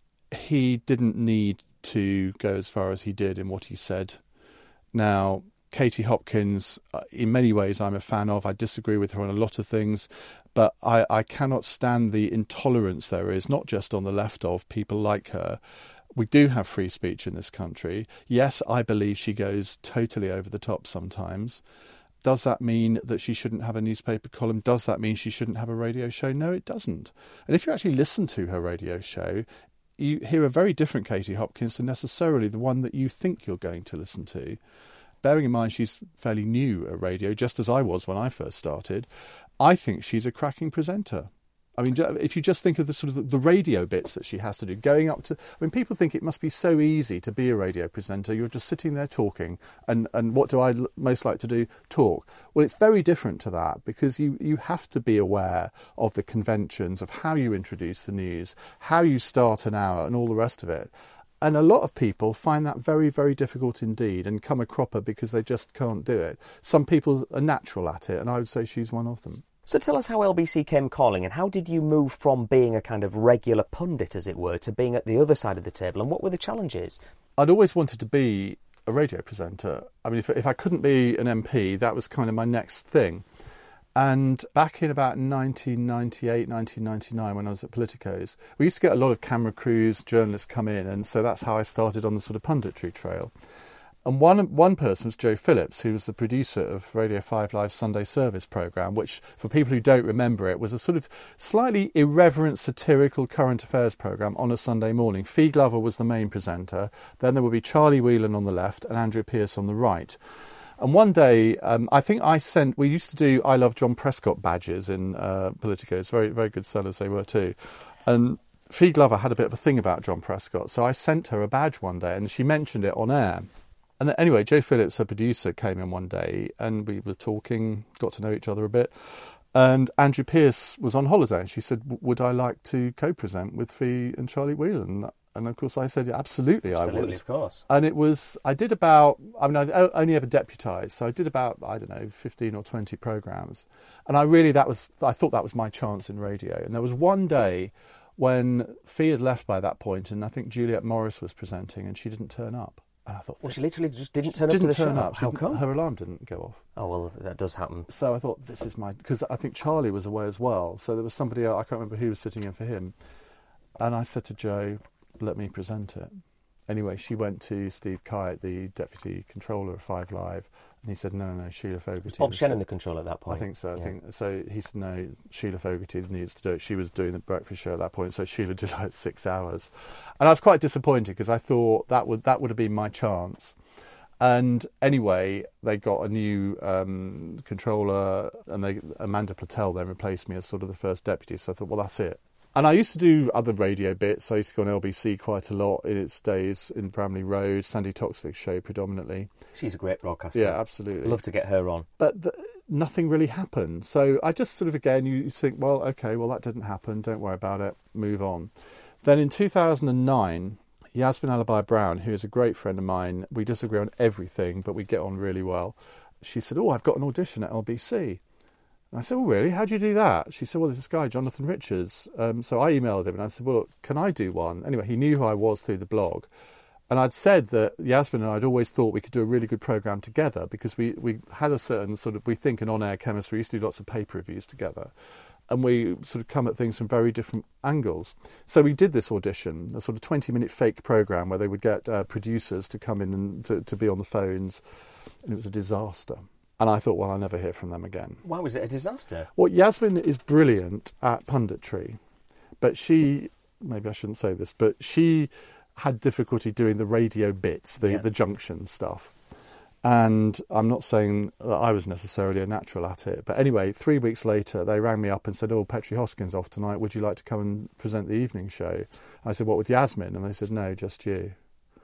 he didn't need to go as far as he did in what he said. Now, Katie Hopkins, in many ways, I'm a fan of. I disagree with her on a lot of things. But I cannot stand the intolerance there is, not just on the left of people like her. We do have free speech in this country. Yes, I believe she goes totally over the top sometimes. Does that mean that she shouldn't have a newspaper column? Does that mean she shouldn't have a radio show? No, it doesn't. And if you actually listen to her radio show, you hear a very different Katie Hopkins than necessarily the one that you think you're going to listen to. Bearing in mind she's fairly new at radio, just as I was when I first started. I think she's a cracking presenter. I mean, if you just think of the sort of the radio bits that she has to do, going up to... I mean, people think it must be so easy to be a radio presenter. You're just sitting there talking. And what do I most like to do? Talk. Well, it's very different to that because you have to be aware of the conventions, of how you introduce the news, how you start an hour and all the rest of it. And a lot of people find that very, very difficult indeed and come a cropper because they just can't do it. Some people are natural at it, and I would say she's one of them. So tell us how LBC came calling, and how did you move from being a kind of regular pundit, as it were, to being at the other side of the table, and what were the challenges? I'd always wanted to be a radio presenter. I mean, if I couldn't be an MP, that was kind of my next thing. And back in about 1998, 1999, when I was at Politicos, we used to get a lot of camera crews, journalists come in, and so that's how I started on the sort of punditry trail. And one person was Joe Phillips, who was the producer of Radio 5 Live's Sunday Service programme, which, for people who don't remember it, was a sort of slightly irreverent, satirical current affairs programme on a Sunday morning. Fee Glover was the main presenter. Then there would be Charlie Whelan on the left and Andrew Pearce on the right. And one day, I think we used to do I Love John Prescott badges in Politicos, very, very good sellers they were too. And Fee Glover had a bit of a thing about John Prescott, so I sent her a badge one day and she mentioned it on air. And then, anyway, Joe Phillips, her producer, came in one day and we were talking, got to know each other a bit. And Andrew Pearce was on holiday and she said, would I like to co-present with Fee and Charlie Whelan? And of course I said, absolutely, I would. Absolutely, of course. And it was, I only ever deputised, so I did about, 15 or 20 programmes. And I thought that was my chance in radio. And there was one day when Fee had left by that point and I think Juliette Morris was presenting and she didn't turn up. And I thought... Well, she literally just didn't turn up to the show? How come? Her alarm didn't go off. Oh, well, that does happen. So I thought, this is because I think Charlie was away as well. So there was somebody else, I can't remember who was sitting in for him. And I said to Joe, let me present it. Anyway, she went to Steve Kite, the deputy controller of 5 Live, and he said, no, Sheila Fogarty. Was Bob Shannon the controller at that point? I think so. Yeah. I think so. He said, no, Sheila Fogarty needs to do it. She was doing the breakfast show at that point, so Sheila did like 6 hours. And I was quite disappointed because I thought that would have been my chance. And anyway, they got a new controller, and Amanda Platel then replaced me as sort of the first deputy. So I thought, well, that's it. And I used to do other radio bits. I used to go on LBC quite a lot in its days in Bramley Road, Sandy Toksvig's show predominantly. She's a great broadcaster. Yeah, absolutely. Love to get her on. But nothing really happened. So I just sort of, again, you think, well, okay, well, that didn't happen. Don't worry about it. Move on. Then in 2009, Yasmin Alibi Brown, who is a great friend of mine, we disagree on everything, but we get on really well. She said, I've got an audition at LBC. And I said, oh, really? How'd you do that? She said, well, there's this guy, Jonathan Richards. So I emailed him and I said, well, look, can I do one? Anyway, he knew who I was through the blog. And I'd said that Yasmin and I'd always thought we could do a really good programme together because we had a certain sort of, we think, an on-air chemistry. We used to do lots of paper reviews together. And we sort of come at things from very different angles. So we did this audition, a sort of 20-minute fake programme where they would get producers to come in and to be on the phones. And it was a disaster. And I thought, well, I'll never hear from them again. Why was it a disaster? Well, Yasmin is brilliant at punditry, but maybe I shouldn't say this, but she had difficulty doing the radio bits, the junction stuff. And I'm not saying that I was necessarily a natural at it. But anyway, 3 weeks later, they rang me up and said, Petrie Hoskin's off tonight. Would you like to come and present the evening show? I said, what, with Yasmin? And they said, no, just you.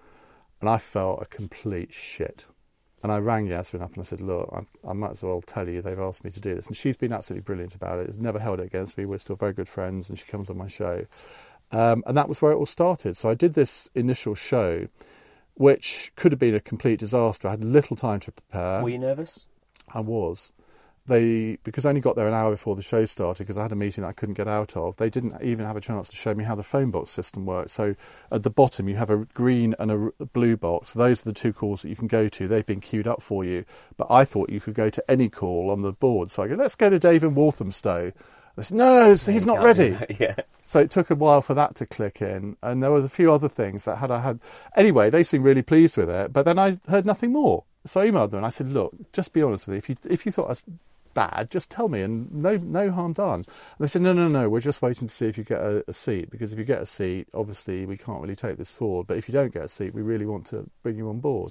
And I felt a complete shit. And I rang Yasmin up and I said, look, I might as well tell you they've asked me to do this. And she's been absolutely brilliant about it. It's never held it against me. We're still very good friends and she comes on my show. And that was where it all started. So I did this initial show, which could have been a complete disaster. I had little time to prepare. Were you nervous? I was. Because I only got there an hour before the show started, because I had a meeting that I couldn't get out of, they didn't even have a chance to show me how the phone box system works. So at the bottom, you have a green and a blue box. Those are the two calls that you can go to. They've been queued up for you. But I thought you could go to any call on the board. So I go, let's go to Dave in Walthamstow. They said, no, he's not ready. Yeah. So it took a while for that to click in. And there was a few other things that had I had... Anyway, they seemed really pleased with it. But then I heard nothing more. So I emailed them and I said, look, just be honest with me. If you thought I was bad, just tell me, and no harm done. And they said, no, we're just waiting to see if you get a seat, because if you get a seat, obviously we can't really take this forward, but if you don't get a seat, we really want to bring you on board.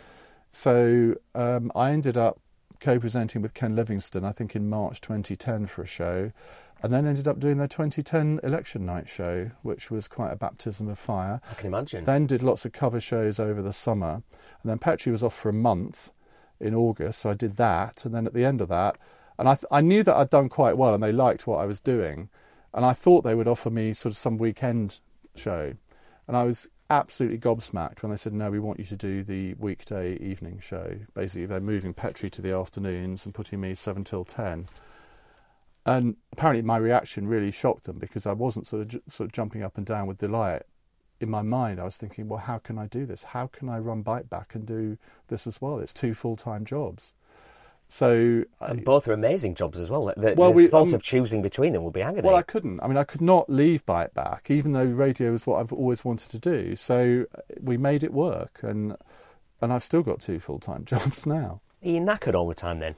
So I ended up co-presenting with Ken Livingstone, I think in March 2010 for a show, and then ended up doing their 2010 election night show, which was quite a baptism of fire. I can imagine. Then did lots of cover shows over the summer, and then Petrie was off for a month in August, so I did that, and then at the end of that, and I knew that I'd done quite well and they liked what I was doing, and I thought they would offer me sort of some weekend show, and I was absolutely gobsmacked when they said, no, we want you to do the weekday evening show. Basically they're moving Petrie to the afternoons and putting me 7 till 10, and apparently my reaction really shocked them, because I wasn't sort of jumping up and down with delight. In my mind, I was thinking, well, how can I do this? How can I run Bite Back and do this as well? It's 2 full-time jobs. So, and both are amazing jobs as well. The thought of choosing between them would be agony. Well, I couldn't. I mean, I could not leave Bite Back, even though radio is what I've always wanted to do. So we made it work, and I've still got 2 full-time jobs now. Are you knackered all the time then?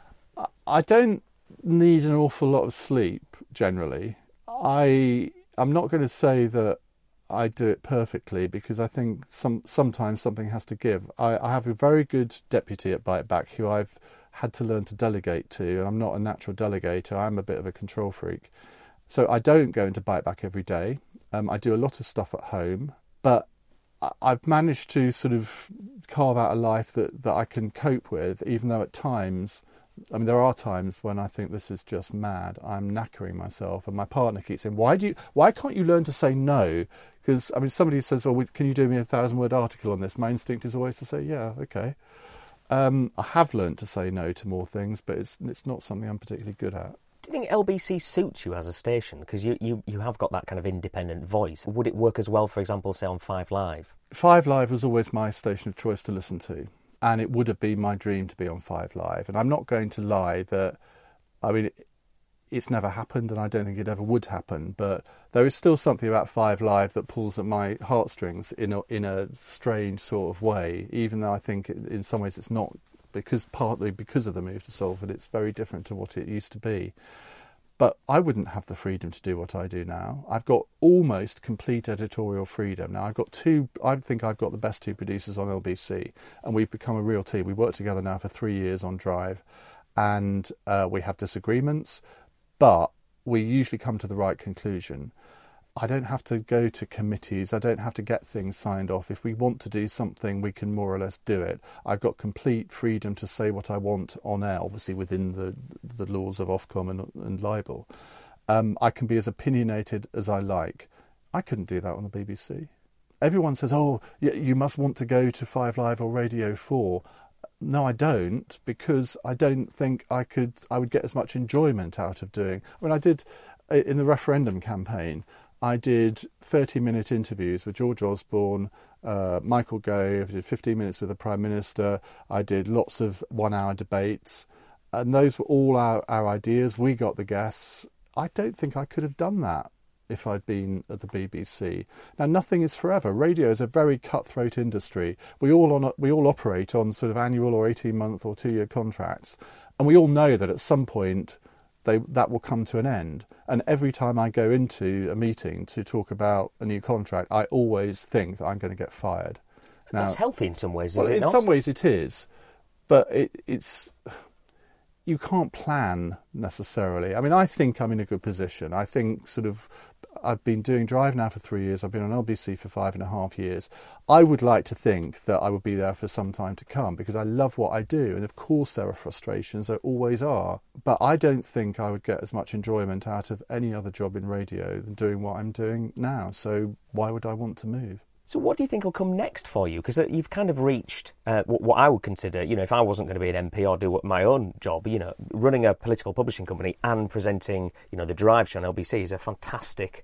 I don't need an awful lot of sleep, generally. I'm not going to say that I do it perfectly, because I think sometimes something has to give. I have a very good deputy at Bite Back who I've had to learn to delegate to, and I'm not a natural delegator. I'm a bit of a control freak. So I don't go into Bite Back every day. I do a lot of stuff at home, but I've managed to sort of carve out a life that I can cope with, even though at times... I mean, there are times when I think this is just mad. I'm knackering myself, and my partner keeps saying, why can't you learn to say no? Because, I mean, somebody says, well, can you do me a 1,000-word article on this? My instinct is always to say, yeah, okay. I have learned to say no to more things, but it's not something I'm particularly good at. Do you think LBC suits you as a station? Because you have got that kind of independent voice. Would it work as well, for example, say on 5 Live? 5 Live was always my station of choice to listen to. And it would have been my dream to be on 5 Live. And I'm not going to lie that, I mean, it's never happened, and I don't think it ever would happen. But there is still something about 5 Live that pulls at my heartstrings in a strange sort of way, even though I think in some ways it's not, partly because of the move to Salford. It's very different to what it used to be. But I wouldn't have the freedom to do what I do now. I've got almost complete editorial freedom. Now, I think I've got the best 2 producers on LBC, and we've become a real team. We work together now for 3 years on Drive, and we have disagreements, but we usually come to the right conclusion. I don't have to go to committees. I don't have to get things signed off. If we want to do something, we can more or less do it. I've got complete freedom to say what I want on air, obviously within the laws of Ofcom and libel. I can be as opinionated as I like. I couldn't do that on the BBC. Everyone says, oh, you must want to go to 5 Live or Radio 4. No, I don't, because I don't think I would get as much enjoyment out of doing. I mean, I did, in the referendum campaign, I did 30-minute interviews with George Osborne, Michael Gove. I did 15 minutes with the Prime Minister. I did lots of 1-hour debates. And those were all our ideas. We got the guests. I don't think I could have done that if I'd been at the BBC. Now, nothing is forever. Radio is a very cutthroat industry. We all operate on sort of annual or 18-month or 2-year contracts. And we all know that at some point that will come to an end. And every time I go into a meeting to talk about a new contract, I always think that I'm going to get fired. Now, that's healthy in some ways, is it not? In some ways it is, but it's you can't plan necessarily. I mean, I think I'm in a good position. I think I've been doing Drive now for 3 years. I've been on LBC for 5.5 years. I would like to think that I would be there for some time to come because I love what I do. And of course there are frustrations, there always are. But I don't think I would get as much enjoyment out of any other job in radio than doing what I'm doing now. So why would I want to move? So what do you think will come next for you? Because you've kind of reached what I would consider, if I wasn't going to be an MP or do my own job, running a political publishing company and presenting, the Drive show on LBC is a fantastic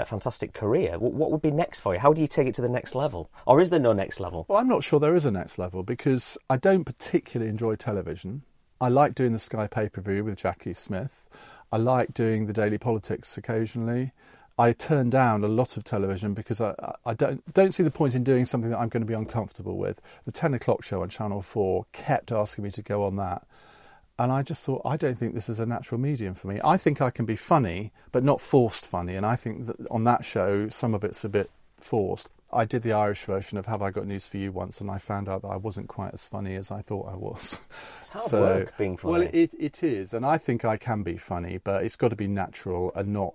career. What would be next for you? How do you take it to the next level? Or is there no next level? Well, I'm not sure there is a next level because I don't particularly enjoy television. I like doing the Sky pay-per-view with Jackie Smith. I like doing the Daily Politics occasionally. I turn down a lot of television because I don't see the point in doing something that I'm going to be uncomfortable with. The 10 o'clock show on Channel 4 kept asking me to go on that. And I just thought, I don't think this is a natural medium for me. I think I can be funny, but not forced funny. And I think that on that show, some of it's a bit forced. I did the Irish version of Have I Got News For You once, and I found out that I wasn't quite as funny as I thought I was. It's hard work being funny. Well, it is, and I think I can be funny, but it's got to be natural and not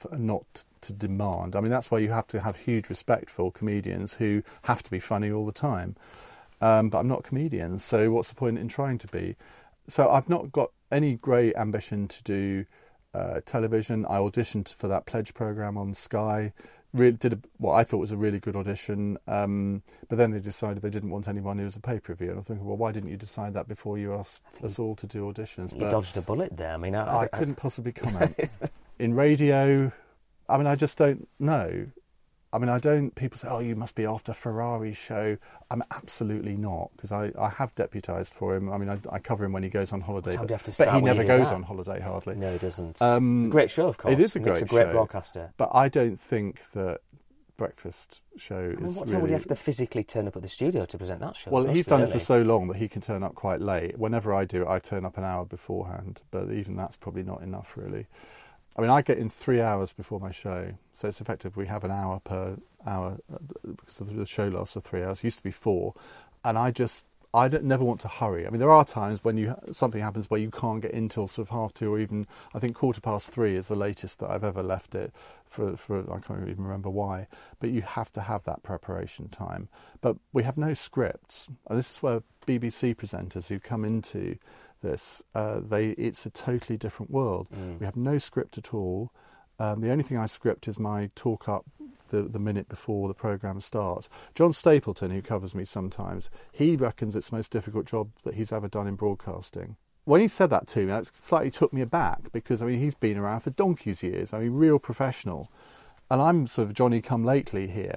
to demand. I mean, that's why you have to have huge respect for comedians who have to be funny all the time. But I'm not a comedian, so what's the point in trying to be? So I've not got any great ambition to do television. I auditioned for that Pledge programme on Sky. Did what I thought was a really good audition, but then they decided they didn't want anyone who was a pay-per-view. And I was thinking, well, why didn't you decide that before you asked us all to do auditions? You dodged a bullet there. I mean, I couldn't possibly comment. In radio, I mean, I just don't know. I mean, people say, oh, you must be after Ferrari's show. I'm absolutely not, because I have deputised for him. I mean, I cover him when he goes on holiday, but he never goes on holiday, hardly. No, he doesn't. Great show, of course. It is a great show. He's a great broadcaster. But I don't think that breakfast show is what time would you have to physically turn up at the studio to present that show? Well, he's done it for so long that he can turn up quite late. Whenever I do it, I turn up an hour beforehand, but even that's probably not enough, really. I mean, I get in 3 hours before my show, so it's effective. We have an hour per hour because the show lasts for 3 hours. It used to be 4, and I never want to hurry. I mean, there are times when something happens where you can't get in till sort of 2:30, or even I think 3:15 is the latest that I've ever left it for I can't even remember why. But you have to have that preparation time. But we have no scripts. This is where BBC presenters who come into this, it's a totally different world. We have no script at all. The only thing I script is my talk up the minute before the programme starts. John Stapleton, who covers me sometimes, he reckons it's the most difficult job that he's ever done in broadcasting. When he said that to me, that slightly took me aback, because I mean, he's been around for donkey's years. I mean, real professional. And I'm sort of Johnny come lately here.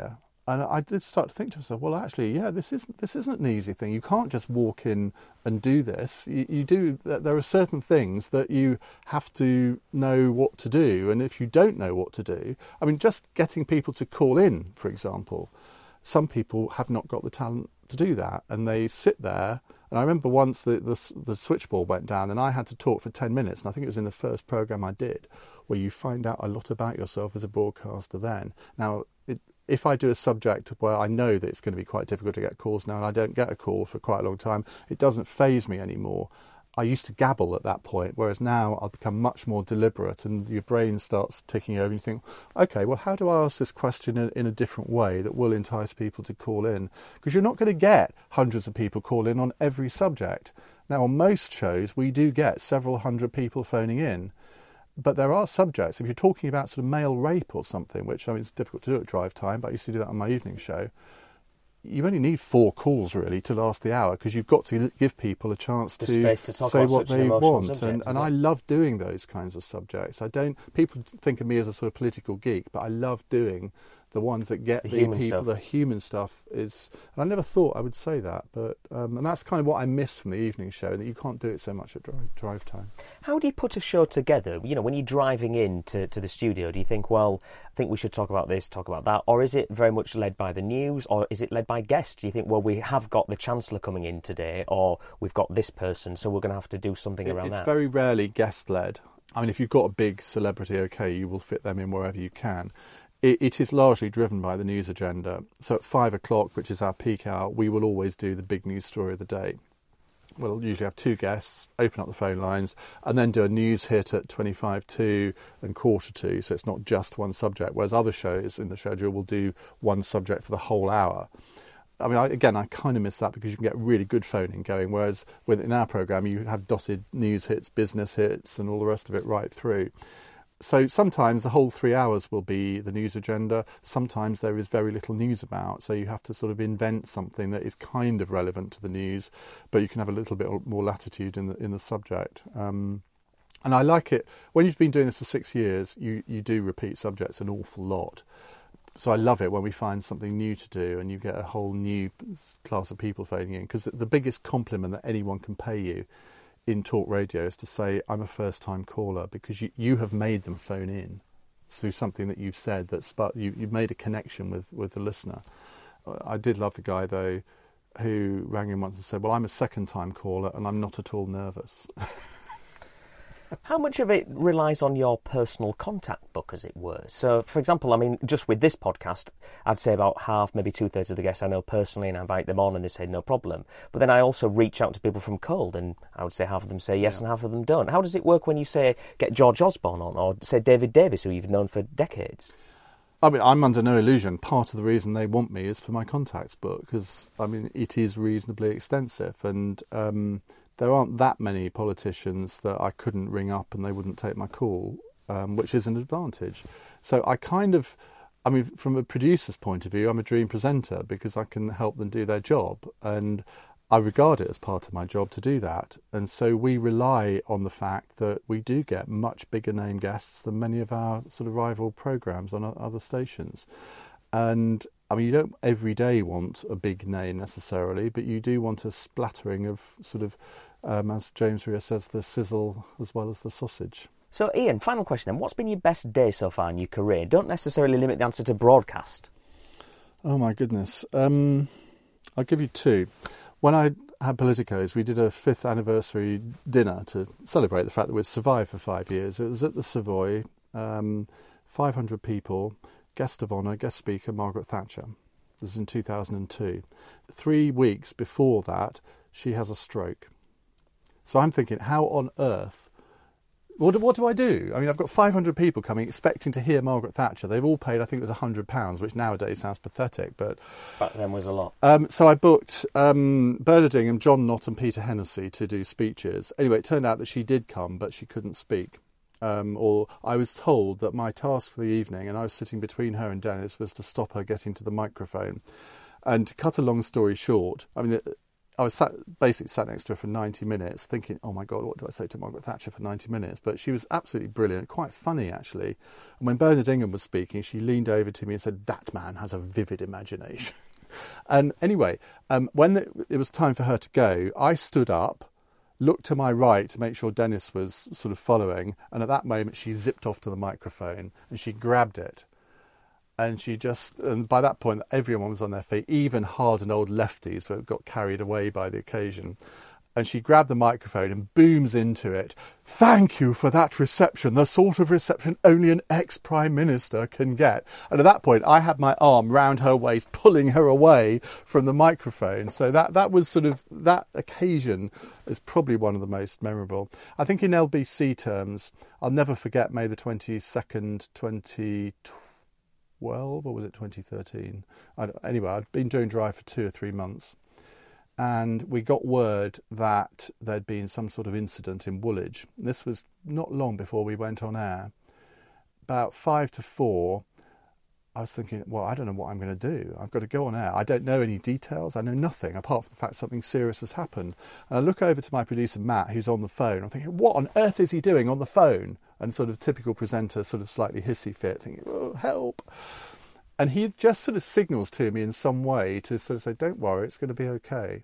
And I did start to think to myself, well, actually, yeah, this isn't an easy thing. You can't just walk in and do this. There are certain things that you have to know what to do. And if you don't know what to do, I mean, just getting people to call in, for example, some people have not got the talent to do that. And they sit there. And I remember once the switchboard went down and I had to talk for 10 minutes. And I think it was in the first programme I did, where you find out a lot about yourself as a broadcaster then. Now, if I do a subject where I know that it's going to be quite difficult to get calls now and I don't get a call for quite a long time, it doesn't faze me anymore. I used to gabble at that point, whereas now I've become much more deliberate and your brain starts ticking over and you think, OK, well, how do I ask this question in a different way that will entice people to call in? Because you're not going to get hundreds of people call in on every subject. Now, on most shows, we do get several hundred people phoning in. But there are subjects, if you're talking about sort of male rape or something, which, I mean, it's difficult to do at drive time, but I used to do that on my evening show, you only need 4 calls, really, to last the hour, because you've got to give people a chance to say what they want. And I love doing those kinds of subjects. People think of me as a sort of political geek, but I love doing the ones that get the people, the human stuff is... And I never thought I would say that, but and that's kind of what I miss from the evening show, that you can't do it so much at drive time. How do you put a show together? You know, when you're driving into the studio, do you think, well, I think we should talk about this, talk about that? Or is it very much led by the news? Or is it led by guests? Do you think, well, we have got the Chancellor coming in today, or we've got this person, so we're going to have to do something around that? It's very rarely guest-led. I mean, if you've got a big celebrity, OK, you will fit them in wherever you can. It is largely driven by the news agenda. So at 5 o'clock, which is our peak hour, we will always do the big news story of the day. We'll usually have 2 guests, open up the phone lines, and then do a news hit at 25 to and 1:45. So it's not just one subject, whereas other shows in the schedule will do one subject for the whole hour. I mean, I kind of miss that because you can get really good phoning going, whereas in our programme you have dotted news hits, business hits, and all the rest of it right through. So sometimes the whole 3 hours will be the news agenda. Sometimes there is very little news about, so you have to sort of invent something that is kind of relevant to the news, but you can have a little bit more latitude in the subject. And I like it. When you've been doing this for 6 years, you do repeat subjects an awful lot. So I love it when we find something new to do and you get a whole new class of people phoning in, because the biggest compliment that anyone can pay you in talk radio is to say, I'm a first-time caller, because you have made them phone in through something that you've said, you've made a connection with the listener. I did love the guy, though, who rang in once and said, well, I'm a second-time caller and I'm not at all nervous. How much of it relies on your personal contact book, as it were? So, for example, I mean, just with this podcast, I'd say about half, maybe 2/3 of the guests I know personally, and I invite them on and they say no problem. But then I also reach out to people from cold, and I would say half of them say yes and half of them don't. How does it work when you say get George Osborne on, or say David Davis, who you've known for decades? I mean, I'm under no illusion. Part of the reason they want me is for my contacts book, because, I mean, it is reasonably extensive, and there aren't that many politicians that I couldn't ring up and they wouldn't take my call, which is an advantage. So I mean, from a producer's point of view, I'm a dream presenter because I can help them do their job. And I regard it as part of my job to do that. And so we rely on the fact that we do get much bigger name guests than many of our sort of rival programmes on other stations. And I mean, you don't every day want a big name necessarily, but you do want a splattering of sort of, as James Rea says, the sizzle as well as the sausage. So, Ian, final question then. What's been your best day so far in your career? Don't necessarily limit the answer to broadcast. Oh, my goodness. I'll give you 2. When I had Politicos, we did a 5th anniversary dinner to celebrate the fact that we'd survived for 5 years. It was at the Savoy, 500 people, guest of honour, guest speaker, Margaret Thatcher. This was in 2002. 3 weeks before that, she has a stroke. So I'm thinking, how on earth... What do I do? I mean, I've got 500 people coming expecting to hear Margaret Thatcher. They've all paid, I think it was £100, which nowadays sounds pathetic, but... Back then was a lot. So I booked Bernard Ingham, John Knott and Peter Hennessy to do speeches. Anyway, it turned out that she did come, but she couldn't speak. Or I was told that my task for the evening, and I was sitting between her and Dennis, was to stop her getting to the microphone. And to cut a long story short, I mean... I was basically sat next to her for 90 minutes thinking, oh my God, what do I say to Margaret Thatcher for 90 minutes? But she was absolutely brilliant, quite funny actually. And when Bernard Ingham was speaking, she leaned over to me and said, that man has a vivid imagination. And anyway, when it was time for her to go, I stood up, looked to my right to make sure Dennis was sort of following. And at that moment, she zipped off to the microphone and she grabbed it. And by that point, everyone was on their feet, even hardened old lefties who got carried away by the occasion. And she grabbed the microphone and booms into it. Thank you for that reception, the sort of reception only an ex-Prime Minister can get. And at that point, I had my arm round her waist, pulling her away from the microphone. So that was sort of, that occasion is probably one of the most memorable. I think in LBC terms, I'll never forget May the 22nd, 2012, or was it 2013? Anyway, I'd been doing Drive for 2 or 3 months. And we got word that there'd been some sort of incident in Woolwich. This was not long before we went on air. About 5 to 4, I was thinking, well, I don't know what I'm going to do. I've got to go on air. I don't know any details. I know nothing apart from the fact something serious has happened. And I look over to my producer, Matt, who's on the phone. I'm thinking, what on earth is he doing on the phone? And sort of typical presenter, sort of slightly hissy fit, thinking, oh, help. And he just sort of signals to me in some way to sort of say, don't worry, it's going to be okay.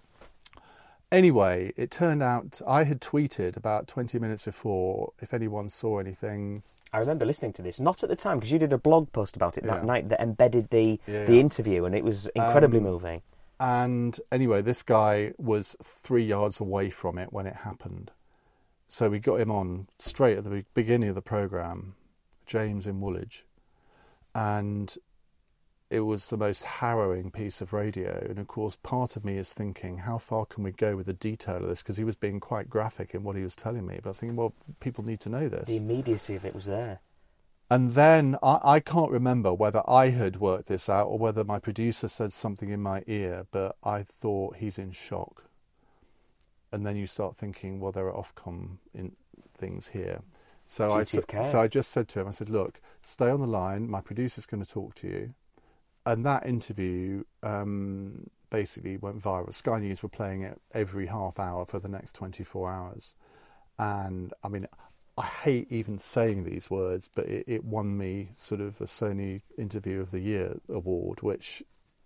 Anyway, it turned out I had tweeted about 20 minutes before, if anyone saw anything. I remember listening to this, not at the time, because you did a blog post about it that night that embedded the interview, and it was incredibly moving. And anyway, this guy was 3 yards away from it when it happened. So we got him on straight at the beginning of the programme, James in Woolwich. And it was the most harrowing piece of radio. And of course, part of me is thinking, how far can we go with the detail of this? Because he was being quite graphic in what he was telling me. But I was thinking, well, people need to know this. The immediacy of it was there. And then I can't remember whether I had worked this out or whether my producer said something in my ear, but I thought he's in shock. And then you start thinking, well, there are Ofcom things here. So I just said to him, I said, look, stay on the line. My producer's going to talk to you. And that interview basically went viral. Sky News were playing it every half hour for the next 24 hours. And, I mean, I hate even saying these words, but it won me sort of a Sony Interview of the Year award, which,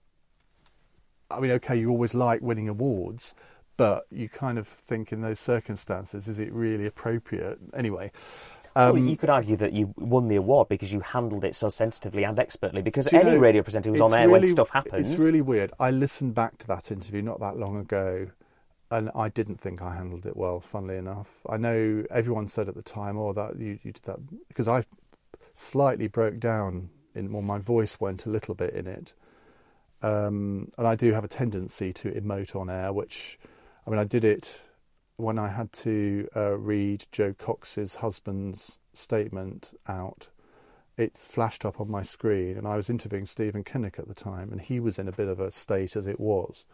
I mean, OK, you always like winning awards, but you kind of think in those circumstances, is it really appropriate? Anyway. Well, you could argue that you won the award because you handled it so sensitively and expertly, because any radio presenter who's on air when stuff happens... It's really weird. I listened back to that interview not that long ago, and I didn't think I handled it well, funnily enough. I know everyone said at the time, oh, that you did that... Because I slightly broke down, my voice went a little bit in it. And I do have a tendency to emote on air, which... I mean, I did it... when I had to read Jo Cox's husband's statement out. It flashed up on my screen, and I was interviewing Stephen Kinnock at the time, and he was in a bit of a state as it was.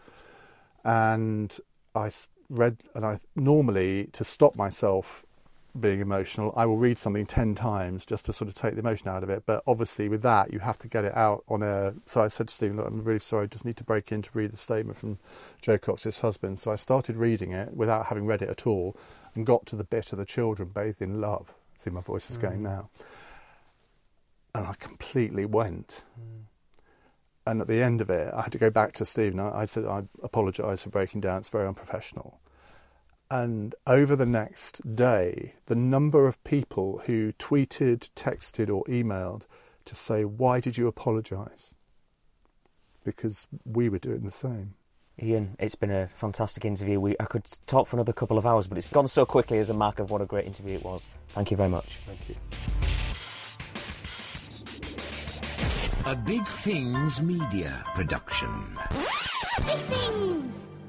And I read, and I normally, to stop myself being emotional, I will read something 10 times just to sort of take the emotion out of it. But obviously with that, you have to get it out on air. So I said to Stephen, look, I'm really sorry, I just need to break in to read the statement from Jo Cox's husband. So I started reading it without having read it at all and got to the bit of the children bathed in love. See, my voice is going now. And I completely went. And at the end of it, I had to go back to Stephen. I said, I apologise for breaking down, it's very unprofessional. And over the next day, the number of people who tweeted, texted or emailed to say, why did you apologise? Because we were doing the same. Ian, it's been a fantastic interview. I could talk for another couple of hours, but it's gone so quickly as a mark of what a great interview it was. Thank you very much. Thank you. A Big Things Media production. Big Things!